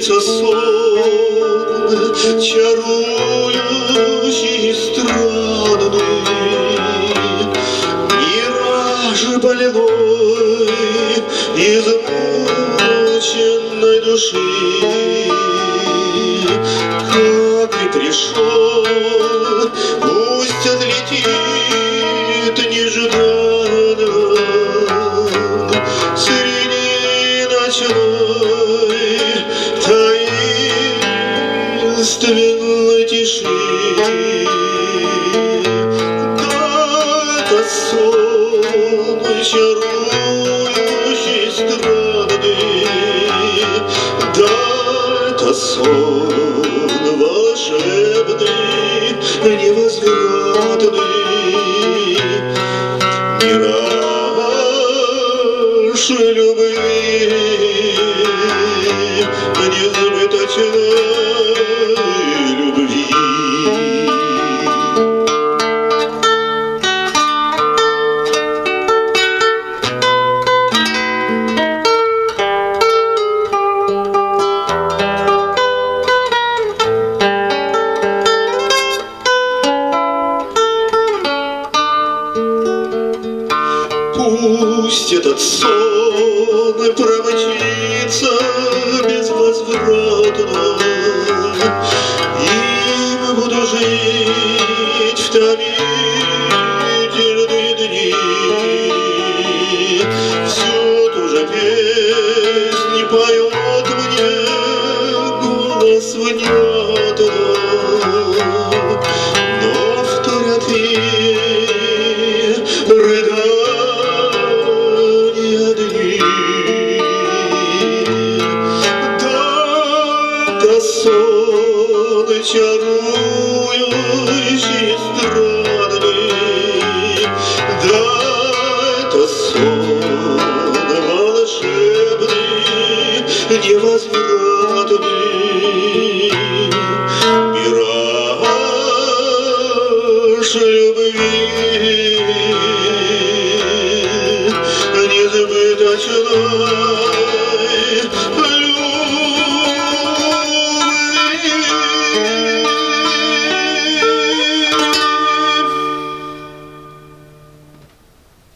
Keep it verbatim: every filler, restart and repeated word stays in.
снится сон, чарующий, странный, мираж больной, измученной души. Как и пришел, пусть отлетит нежданно среди ночной таинственной тиши. Да, это сон чарующий, странный, да, это сон волшебный, невозвратный, мираж любви, несбыточной любви. Пусть этот сон промчится безвозвратно, им буду жить в томительные дни. Всю ту же песнь поет мне голос внятно, но вторят ей рыдания дни. Да, это сон чарующий, странный, да, это сон волшебный, невозвратный, мираж любви, несбыточной